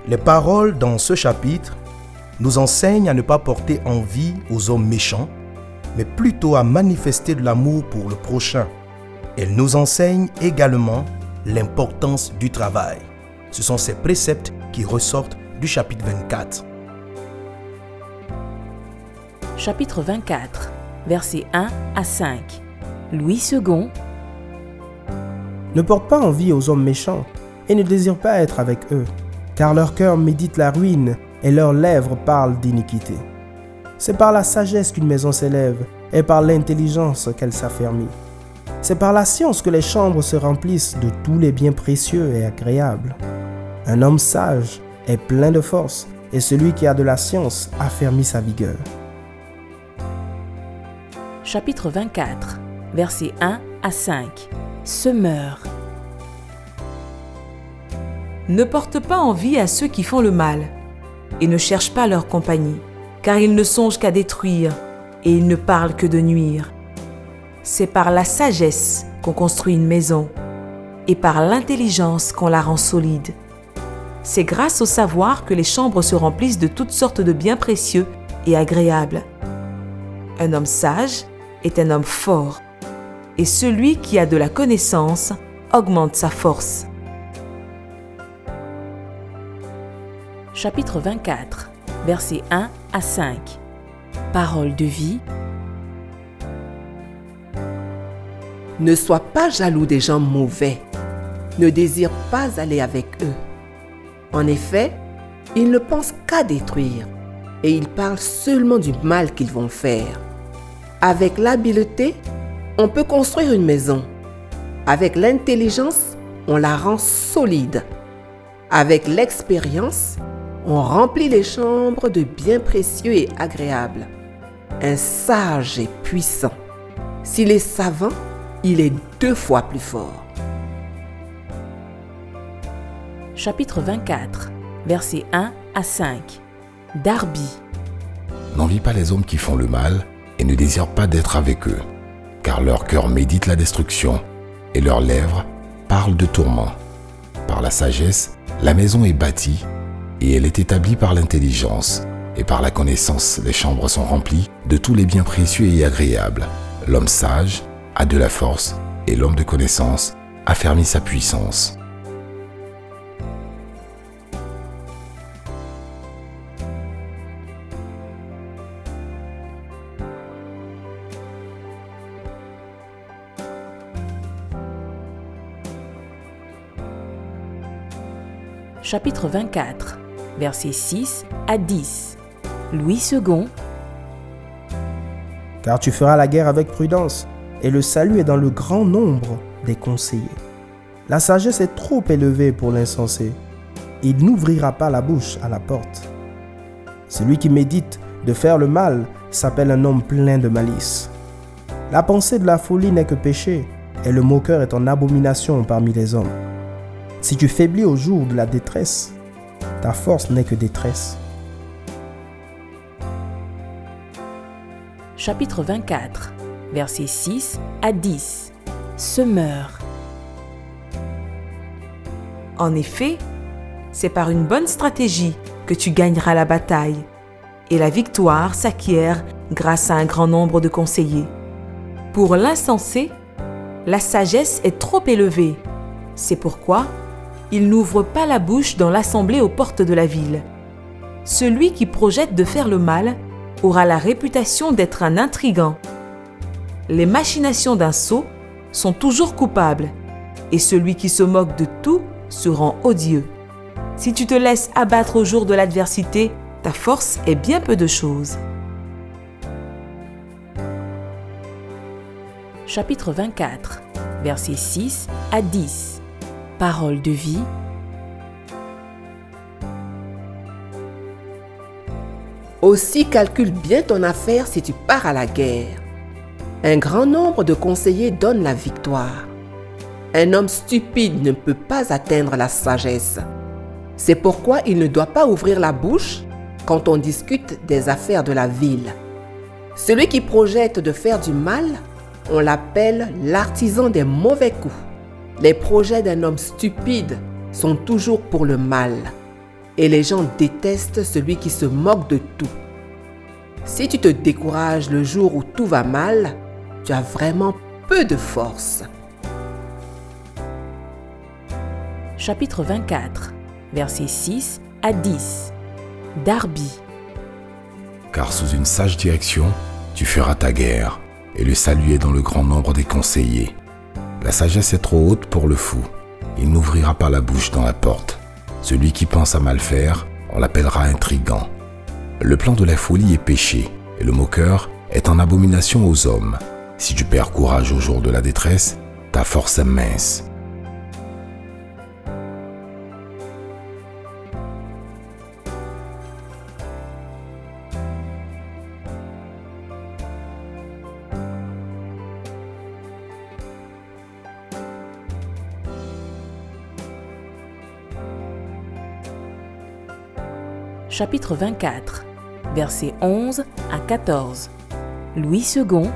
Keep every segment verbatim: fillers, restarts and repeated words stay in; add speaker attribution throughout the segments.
Speaker 1: Les paroles dans ce chapitre nous enseignent à ne pas porter envie aux hommes méchants, mais plutôt à manifester de l'amour pour le prochain. Elles nous enseignent également l'importance du travail. Ce sont ces préceptes qui ressortent du chapitre vingt-quatre.
Speaker 2: Chapitre vingt-quatre, versets un à cinq. Louis second.
Speaker 3: Ne porte pas envie aux hommes méchants et ne désire pas être avec eux, car leur cœur médite la ruine et leurs lèvres parlent d'iniquité. C'est par la sagesse qu'une maison s'élève et par l'intelligence qu'elle s'affermit. C'est par la science que les chambres se remplissent de tous les biens précieux et agréables. Un homme sage est plein de force et celui qui a de la science affermit sa vigueur.
Speaker 2: Chapitre vingt-quatre, versets un à cinq. Semeur.
Speaker 4: Ne porte pas envie à ceux qui font le mal, et ne cherche pas leur compagnie, car ils ne songent qu'à détruire, et ils ne parlent que de nuire. C'est par la sagesse qu'on construit une maison, et par l'intelligence qu'on la rend solide. C'est grâce au savoir que les chambres se remplissent de toutes sortes de biens précieux et agréables. Un homme sage est un homme fort, et celui qui a de la connaissance augmente sa force.
Speaker 2: Chapitre vingt-quatre, versets un à cinq. Parole de vie.
Speaker 5: Ne sois pas jaloux des gens mauvais. Ne désire pas aller avec eux. En effet, ils ne pensent qu'à détruire et ils parlent seulement du mal qu'ils vont faire. Avec l'habileté, on peut construire une maison. Avec l'intelligence, on la rend solide. Avec l'expérience, on remplit les chambres de biens précieux et agréables. Un sage est puissant. S'il est savant, il est deux fois plus fort.
Speaker 2: Chapitre vingt-quatre, versets un à cinq. Darby.
Speaker 6: N'envie pas les hommes qui font le mal et ne désire pas d'être avec eux, car leur cœur médite la destruction et leurs lèvres parlent de tourments. Par la sagesse, la maison est bâtie et elle est établie par l'intelligence, et par la connaissance, les chambres sont remplies de tous les biens précieux et agréables. L'homme sage a de la force et l'homme de connaissance affermit sa puissance.
Speaker 2: Chapitre vingt-quatre, versets six à dix. Louis second.
Speaker 3: Car tu feras la guerre avec prudence, et le salut est dans le grand nombre des conseillers. La sagesse est trop élevée pour l'insensé. Il n'ouvrira pas la bouche à la porte. Celui qui médite de faire le mal s'appelle un homme plein de malice. La pensée de la folie n'est que péché, et le moqueur est en abomination parmi les hommes. Si tu faiblis au jour de la détresse, ta force n'est que détresse.
Speaker 2: Chapitre vingt-quatre, versets six à dix. Semeur.
Speaker 4: En effet, c'est par une bonne stratégie que tu gagneras la bataille, et la victoire s'acquiert grâce à un grand nombre de conseillers. Pour l'insensé, la sagesse est trop élevée. C'est pourquoi il n'ouvre pas la bouche dans l'assemblée aux portes de la ville. Celui qui projette de faire le mal aura la réputation d'être un intrigant. Les machinations d'un sot sont toujours coupables, et celui qui se moque de tout se rend odieux. Si tu te laisses abattre au jour de l'adversité, ta force est bien peu de choses.
Speaker 2: Chapitre vingt-quatre, versets six à dix. Parole de vie.
Speaker 5: Aussi calcule bien ton affaire si tu pars à la guerre. Un grand nombre de conseillers donne la victoire. Un homme stupide ne peut pas atteindre la sagesse. C'est pourquoi il ne doit pas ouvrir la bouche quand on discute des affaires de la ville. Celui qui projette de faire du mal, on l'appelle l'artisan des mauvais coups. Les projets d'un homme stupide sont toujours pour le mal, et les gens détestent celui qui se moque de tout. Si tu te décourages le jour où tout va mal, tu as vraiment peu de force.
Speaker 2: Chapitre vingt-quatre, versets six à dix. Darby.
Speaker 6: Car sous une sage direction, tu feras ta guerre, et le salut est dans le grand nombre des conseillers. La sagesse est trop haute pour le fou. Il n'ouvrira pas la bouche dans la porte. Celui qui pense à mal faire, on l'appellera intrigant. Le plan de la folie est péché, et le moqueur est en abomination aux hommes. Si tu perds courage au jour de la détresse, ta force est mince.
Speaker 2: Chapitre vingt-quatre, versets onze à quatorze. Louis second.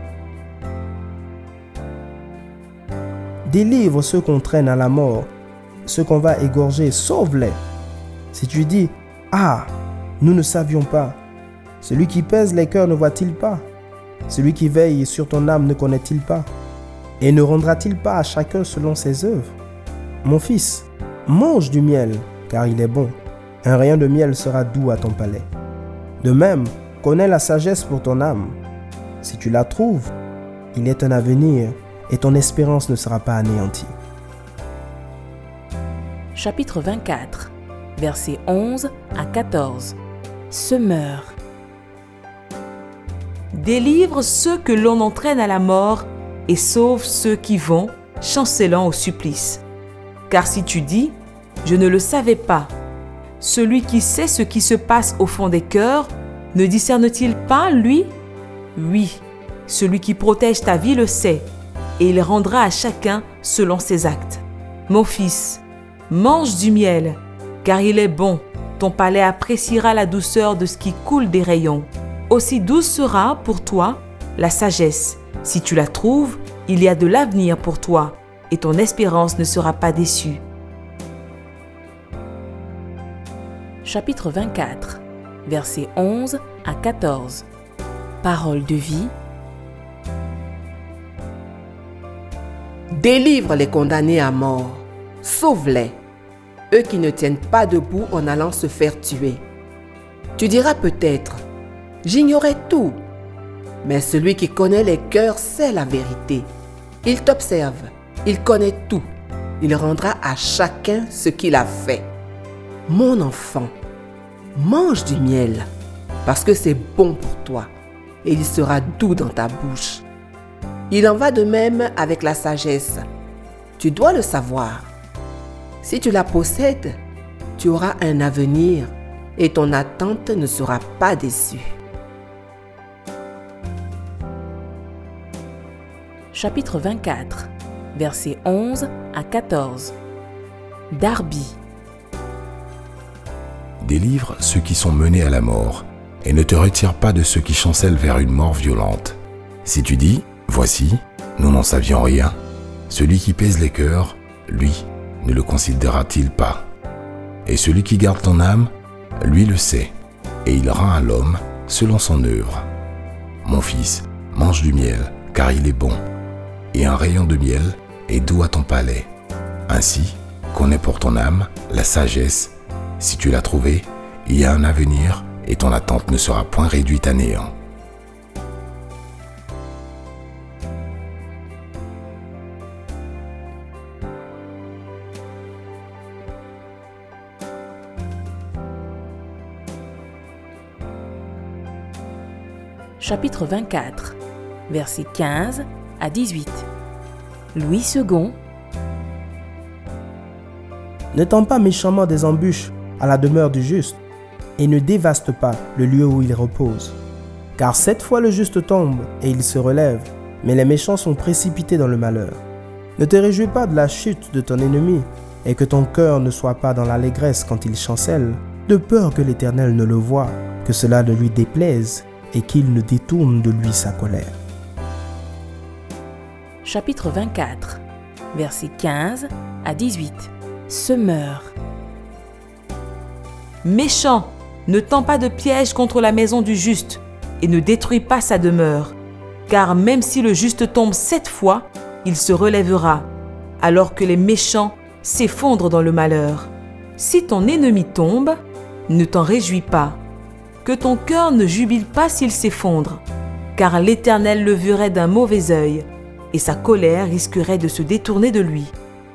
Speaker 3: Délivre ceux qu'on traîne à la mort, ceux qu'on va égorger, sauve-les. Si tu dis, ah, nous ne savions pas, celui qui pèse les cœurs ne voit-il pas? Celui qui veille sur ton âme ne connaît-il pas? Et ne rendra-t-il pas à chacun selon ses œuvres? Mon fils, mange du miel, car il est bon. Un rayon de miel sera doux à ton palais. De même, connais la sagesse pour ton âme. Si tu la trouves, il est un avenir et ton espérance ne sera pas anéantie.
Speaker 2: Chapitre vingt-quatre, versets onze à quatorze. Semeur.
Speaker 4: Délivre ceux que l'on entraîne à la mort et sauve ceux qui vont, chancelant au supplice. Car si tu dis, je ne le savais pas, celui qui sait ce qui se passe au fond des cœurs, ne discerne-t-il pas, lui? Oui, celui qui protège ta vie le sait, et il rendra à chacun selon ses actes. Mon fils, mange du miel, car il est bon. Ton palais appréciera la douceur de ce qui coule des rayons. Aussi douce sera pour toi la sagesse. Si tu la trouves, il y a de l'avenir pour toi, et ton espérance ne sera pas déçue.
Speaker 2: Chapitre vingt-quatre, versets onze à quatorze. Parole de vie.
Speaker 5: Délivre les condamnés à mort, sauve-les, eux qui ne tiennent pas debout en allant se faire tuer. Tu diras peut-être, j'ignorais tout, mais celui qui connaît les cœurs sait la vérité. Il t'observe, il connaît tout, il rendra à chacun ce qu'il a fait. Mon enfant, mange du miel, parce que c'est bon pour toi, et il sera doux dans ta bouche. Il en va de même avec la sagesse. Tu dois le savoir. Si tu la possèdes, tu auras un avenir, et ton attente ne sera pas déçue.
Speaker 2: Chapitre vingt-quatre, versets onze à quatorze. Darby.
Speaker 6: Délivre ceux qui sont menés à la mort, et ne te retire pas de ceux qui chancellent vers une mort violente. Si tu dis, voici, nous n'en savions rien, celui qui pèse les cœurs, lui, ne le considérera-t-il pas? Et celui qui garde ton âme, lui le sait, et il rend à l'homme selon son œuvre. Mon fils, mange du miel, car il est bon, et un rayon de miel est doux à ton palais. Ainsi, connais pour ton âme la sagesse. Si tu l'as trouvée, il y a un avenir et ton attente ne sera point réduite à néant.
Speaker 2: Chapitre vingt-quatre, versets quinze à dix-huit. Louis second.
Speaker 3: Ne tends pas méchamment des embûches à la demeure du juste, et ne dévaste pas le lieu où il repose. Car sept fois le juste tombe, et il se relève, mais les méchants sont précipités dans le malheur. Ne te réjouis pas de la chute de ton ennemi, et que ton cœur ne soit pas dans l'allégresse quand il chancelle, de peur que l'Éternel ne le voie, que cela ne lui déplaise, et qu'il ne détourne de lui sa colère.
Speaker 2: Chapitre vingt-quatre, versets quinze à dix-huit. Semeur.
Speaker 4: Méchant, ne tends pas de piège contre la maison du juste et ne détruis pas sa demeure. Car même si le juste tombe sept fois, il se relèvera, alors que les méchants s'effondrent dans le malheur. Si ton ennemi tombe, ne t'en réjouis pas. Que ton cœur ne jubile pas s'il s'effondre, car l'Éternel le verrait d'un mauvais œil, et sa colère risquerait de se détourner de lui.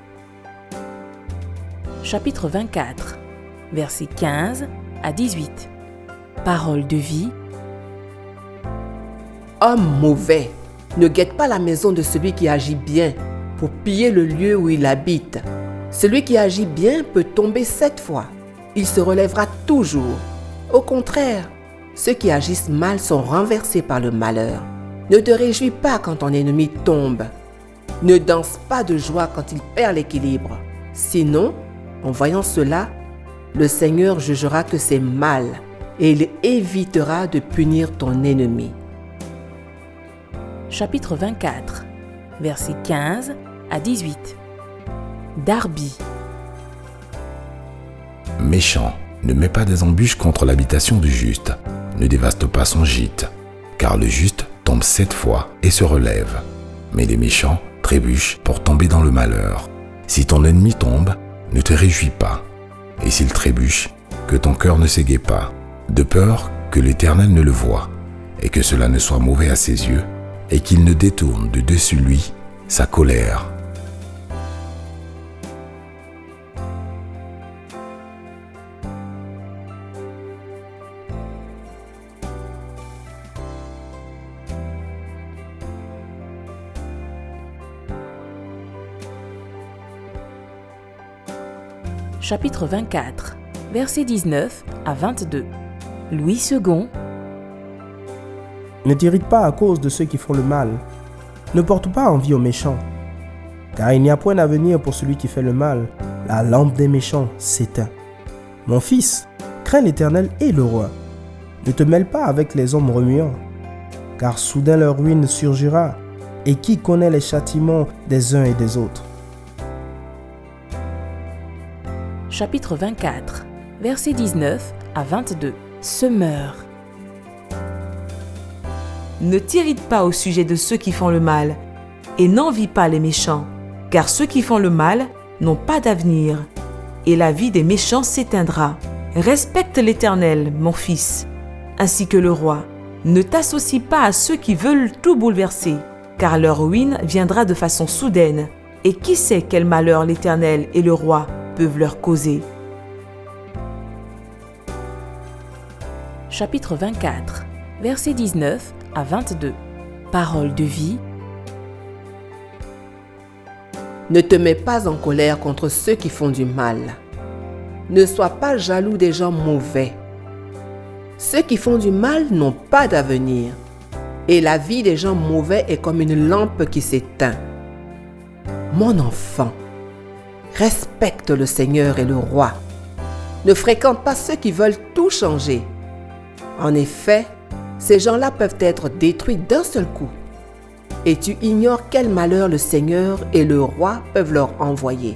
Speaker 2: Chapitre vingt-quatre, versets quinze à dix-huit. Parole de vie.
Speaker 5: Homme mauvais, ne guette pas la maison de celui qui agit bien pour piller le lieu où il habite. Celui qui agit bien peut tomber sept fois. Il se relèvera toujours. Au contraire, ceux qui agissent mal sont renversés par le malheur. Ne te réjouis pas quand ton ennemi tombe. Ne danse pas de joie quand il perd l'équilibre. Sinon, en voyant cela, le Seigneur jugera que c'est mal et il évitera de punir ton ennemi.
Speaker 2: Chapitre vingt-quatre, versets quinze à dix-huit. Darby.
Speaker 6: Méchant, ne mets pas des embûches contre l'habitation du juste. Ne dévaste pas son gîte, car le juste tombe sept fois et se relève. Mais les méchants trébuchent pour tomber dans le malheur. Si ton ennemi tombe, ne te réjouis pas. Et s'il trébuche, que ton cœur ne s'égaie pas, de peur que l'Éternel ne le voie, et que cela ne soit mauvais à ses yeux, et qu'il ne détourne de dessus lui sa colère.
Speaker 2: Chapitre vingt-quatre, versets dix-neuf à vingt-deux. Louis second.
Speaker 3: Ne t'irrite pas à cause de ceux qui font le mal. Ne porte pas envie aux méchants. Car il n'y a point d'avenir pour celui qui fait le mal. La lampe des méchants s'éteint. Mon fils, crains l'Éternel et le roi. Ne te mêle pas avec les hommes remuants. Car soudain leur ruine surgira. Et qui connaît les châtiments des uns et des autres?
Speaker 2: Chapitre vingt-quatre, versets dix-neuf à vingt-deux. Semeur.
Speaker 4: Ne t'irrite pas au sujet de ceux qui font le mal, et n'envie pas les méchants, car ceux qui font le mal n'ont pas d'avenir, et la vie des méchants s'éteindra. Respecte l'Éternel, mon fils, ainsi que le roi. Ne t'associe pas à ceux qui veulent tout bouleverser, car leur ruine viendra de façon soudaine, et qui sait quel malheur l'Éternel et le roi peuvent leur causer.
Speaker 2: Chapitre vingt-quatre, versets dix-neuf à vingt-deux. Parole de vie.
Speaker 5: Ne te mets pas en colère contre ceux qui font du mal. Ne sois pas jaloux des gens mauvais. Ceux qui font du mal n'ont pas d'avenir, et la vie des gens mauvais est comme une lampe qui s'éteint. Mon enfant, respecte le Seigneur et le roi. Ne fréquente pas ceux qui veulent tout changer. En effet, ces gens-là peuvent être détruits d'un seul coup. Et tu ignores quel malheur le Seigneur et le roi peuvent leur envoyer.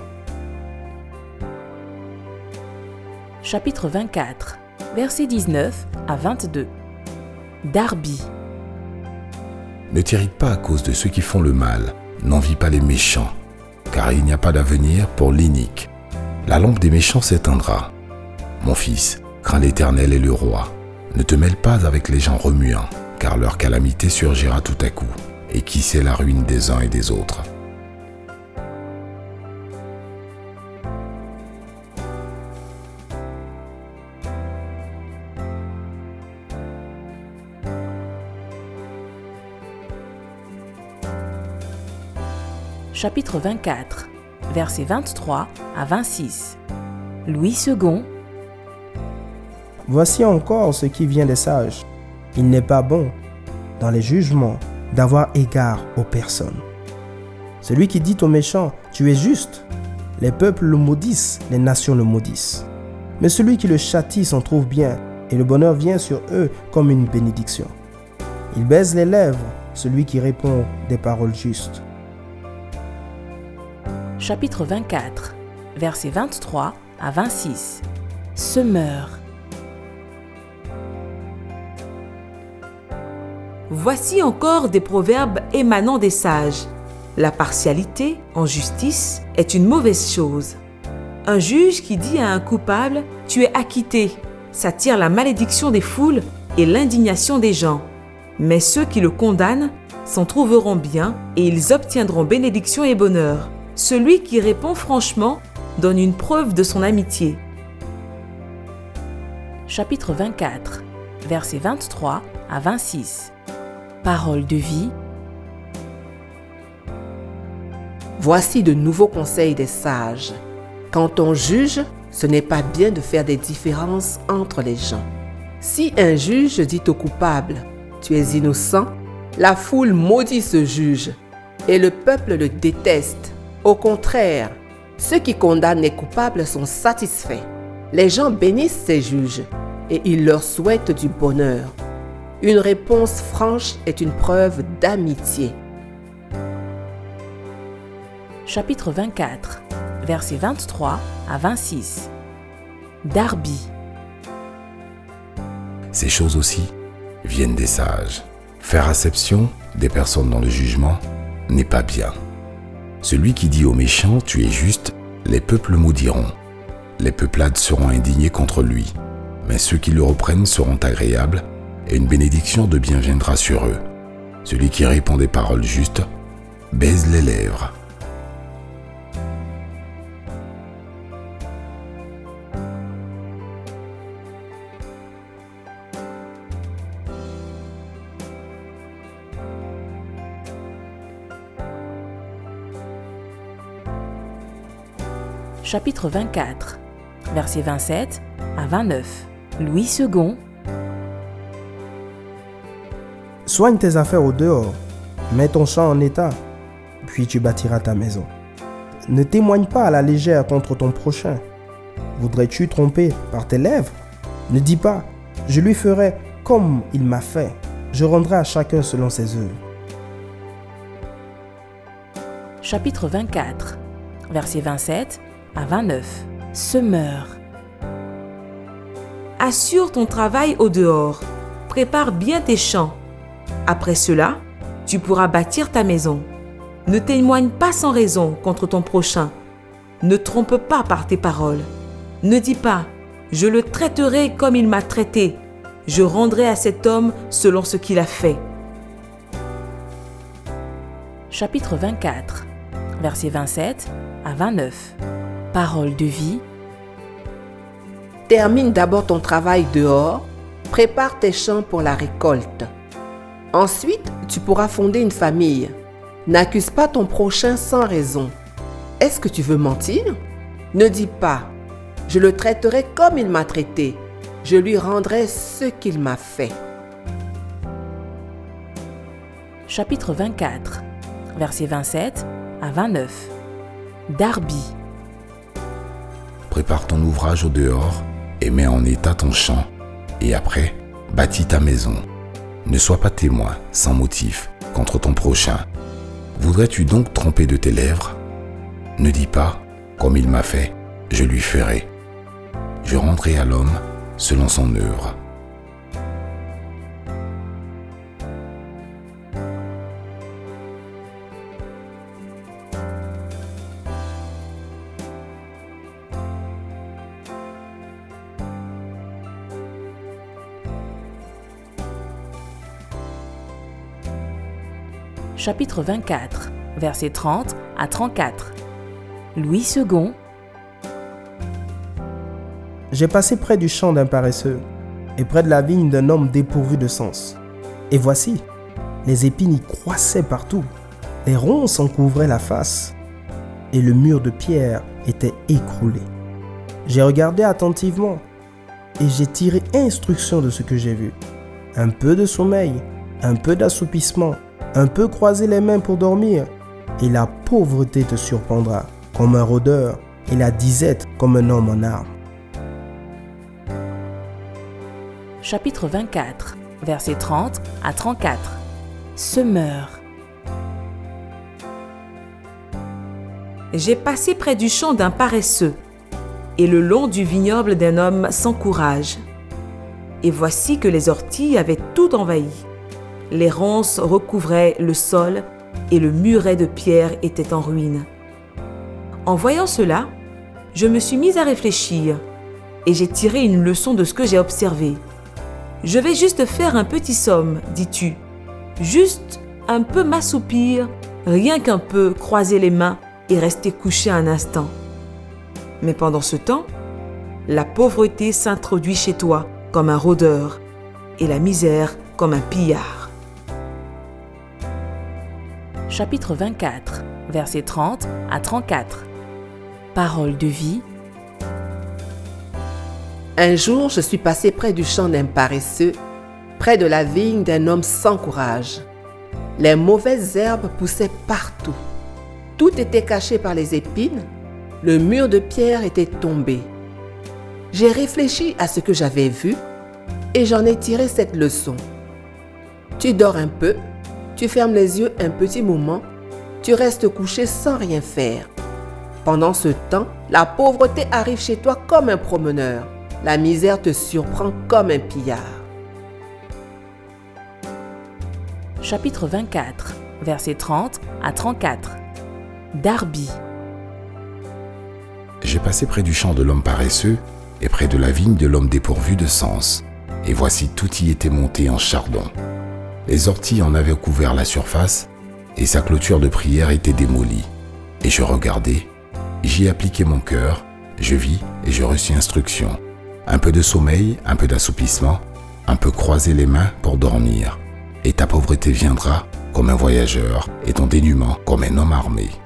Speaker 2: Chapitre vingt-quatre, versets dix-neuf à vingt-deux. Darby.
Speaker 6: Ne t'irrite pas à cause de ceux qui font le mal, n'envie pas les méchants, car il n'y a pas d'avenir pour l'inique. La lampe des méchants s'éteindra. Mon fils, crains l'Éternel et le roi. Ne te mêle pas avec les gens remuants, car leur calamité surgira tout à coup, et qui sait la ruine des uns et des autres.
Speaker 2: Chapitre vingt-quatre, versets vingt-trois à vingt-six. Louis second.
Speaker 3: Voici encore ce qui vient des sages. Il n'est pas bon, dans les jugements, d'avoir égard aux personnes. Celui qui dit aux méchants, tu es juste, les peuples le maudissent, les nations le maudissent. Mais celui qui le châtie s'en trouve bien, et le bonheur vient sur eux comme une bénédiction. Il baise les lèvres, celui qui répond des paroles justes.
Speaker 2: Chapitre vingt-quatre, versets vingt-trois à vingt-six. Semeur.
Speaker 4: Voici encore des proverbes émanant des sages. La partialité en justice est une mauvaise chose. Un juge qui dit à un coupable « tu es acquitté » s'attire la malédiction des foules et l'indignation des gens. Mais ceux qui le condamnent s'en trouveront bien et ils obtiendront bénédiction et bonheur. Celui qui répond franchement donne une preuve de son amitié.
Speaker 2: Chapitre vingt-quatre, versets vingt-trois à vingt-six. Parole de vie.
Speaker 5: Voici de nouveaux conseils des sages. Quand on juge, ce n'est pas bien de faire des différences entre les gens. Si un juge dit au coupable « tu es innocent », la foule maudit ce juge et le peuple le déteste. Au contraire, ceux qui condamnent les coupables sont satisfaits. Les gens bénissent ces juges et ils leur souhaitent du bonheur. Une réponse franche est une preuve d'amitié.
Speaker 2: Chapitre vingt-quatre, versets vingt-trois à vingt-six. Darby.
Speaker 6: Ces choses aussi viennent des sages. Faire acception des personnes dans le jugement n'est pas bien. Celui qui dit aux méchants « tu es juste », les peuples maudiront. Les peuplades seront indignées contre lui, mais ceux qui le reprennent seront agréables et une bénédiction de bien viendra sur eux. Celui qui répond des paroles justes baise les lèvres.
Speaker 2: Chapitre vingt-quatre, versets vingt-sept à vingt-neuf. Louis second.
Speaker 3: Soigne tes affaires au dehors, mets ton champ en état, puis tu bâtiras ta maison. Ne témoigne pas à la légère contre ton prochain. Voudrais-tu tromper par tes lèvres? Ne dis pas, je lui ferai comme il m'a fait, je rendrai à chacun selon ses œuvres.
Speaker 2: Chapitre vingt-quatre, versets vingt-sept à vingt-neuf. Semeur.
Speaker 4: Assure ton travail au dehors, prépare bien tes champs. Après cela, tu pourras bâtir ta maison. Ne témoigne pas sans raison contre ton prochain. Ne trompe pas par tes paroles. Ne dis pas « je le traiterai comme il m'a traité. Je rendrai à cet homme selon ce qu'il a fait. »
Speaker 2: Chapitre vingt-quatre, versets vingt-sept à vingt-neuf. Parole de vie.
Speaker 5: Termine d'abord ton travail dehors, prépare tes champs pour la récolte. Ensuite, tu pourras fonder une famille. N'accuse pas ton prochain sans raison. Est-ce que tu veux mentir? Ne dis pas « je le traiterai comme il m'a traité. Je lui rendrai ce qu'il m'a fait. »
Speaker 2: Chapitre vingt-quatre, versets vingt-sept à vingt-neuf. Darby.
Speaker 6: Prépare ton ouvrage au dehors et mets en état ton champ, et après, bâtis ta maison. Ne sois pas témoin, sans motif, contre ton prochain. Voudrais-tu donc tromper de tes lèvres? Ne dis pas, comme il m'a fait, je lui ferai. Je rendrai à l'homme selon son œuvre.
Speaker 2: Chapitre vingt-quatre, versets trente à trente-quatre. Louis second.
Speaker 3: J'ai passé près du champ d'un paresseux et près de la vigne d'un homme dépourvu de sens. Et voici, les épines y croissaient partout, les ronces en couvraient la face et le mur de pierre était écroulé. J'ai regardé attentivement et j'ai tiré instruction de ce que j'ai vu. Un peu de sommeil, un peu d'assoupissement, un peu croiser les mains pour dormir, et la pauvreté te surprendra comme un rôdeur et la disette comme un homme en armes.
Speaker 2: Chapitre vingt-quatre, versets trente à trente-quatre. Semeur.
Speaker 4: J'ai passé près du champ d'un paresseux et le long du vignoble d'un homme sans courage. Et voici que les orties avaient tout envahi. Les ronces recouvraient le sol et le muret de pierre était en ruine. En voyant cela, je me suis mise à réfléchir et j'ai tiré une leçon de ce que j'ai observé. Je vais juste faire un petit somme, dis-tu. Juste un peu m'assoupir, rien qu'un peu croiser les mains et rester couché un instant. Mais pendant ce temps, la pauvreté s'introduit chez toi comme un rôdeur et la misère comme un pillard.
Speaker 2: Chapitre vingt-quatre, versets trente à trente-quatre. Parole de vie.
Speaker 5: Un jour, je suis passé près du champ d'un paresseux, près de la vigne d'un homme sans courage. Les mauvaises herbes poussaient partout. Tout était caché par les épines. Le mur de pierre était tombé. J'ai réfléchi à ce que j'avais vu et j'en ai tiré cette leçon. Tu dors un peu, tu fermes les yeux un petit moment, tu restes couché sans rien faire. Pendant ce temps, la pauvreté arrive chez toi comme un promeneur. La misère te surprend comme un pillard.
Speaker 2: Chapitre vingt-quatre, versets trente à trente-quatre. Darby.
Speaker 6: J'ai passé près du champ de l'homme paresseux et près de la vigne de l'homme dépourvu de sens. Et voici tout y était monté en chardon. Les orties en avaient couvert la surface et sa clôture de prière était démolie. Et je regardais, j'y appliquai mon cœur, je vis et je reçus instruction. Un peu de sommeil, un peu d'assoupissement, un peu croiser les mains pour dormir. Et ta pauvreté viendra comme un voyageur et ton dénuement comme un homme armé.